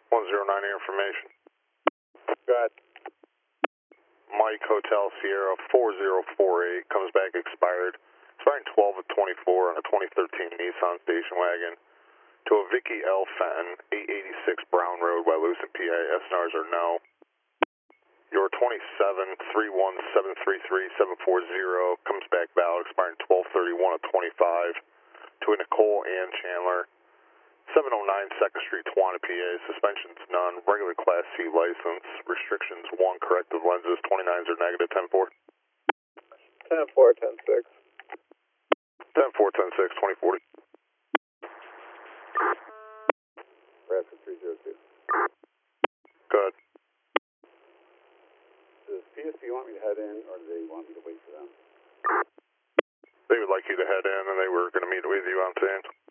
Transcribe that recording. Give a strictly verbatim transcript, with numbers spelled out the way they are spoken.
one zero nine information. Go ahead. Mike Hotel Sierra four zero four eight comes back expired. Expiring twelve of twenty-four on a twenty thirteen Nissan station wagon to a Vicky L. Fenton, eight eighty-six Brown Road, Wyalusing, P A. S N Rs are no. Your twenty-seven three one seven three three seven four zero comes back valid, expiring twelve thirty-one of twenty-five to a Nicole Ann Chandler, seven oh nine second Street, Tawana, P A. Suspensions none. Regular Class C license. Restrictions one. Corrective lenses. twenty-nines are negative. ten four. ten four, ten six. ten four, ten six, twenty forty. Bradford three zero two. Good. Does P S P want me to head in, or do they want me to wait for them? They would like you to head in, and they were going to meet with you on scene.